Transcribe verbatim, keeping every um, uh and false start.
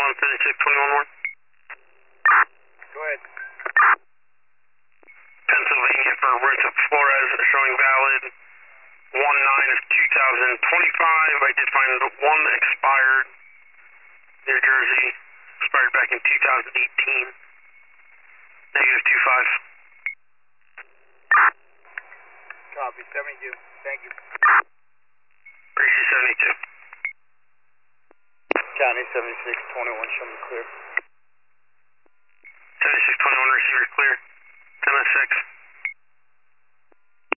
on seventy-six twenty-one one. Go ahead. Pennsylvania for Rosa Flores showing valid one nine of two thousand twenty-five. I did find one expired. New Jersey, expired back in two thousand eighteen. Negative two five. Copy, seventy-two. Thank you. Appreciate seventy-two. County seventy-six twenty-one, show me clear. seventy-six twenty-one, receive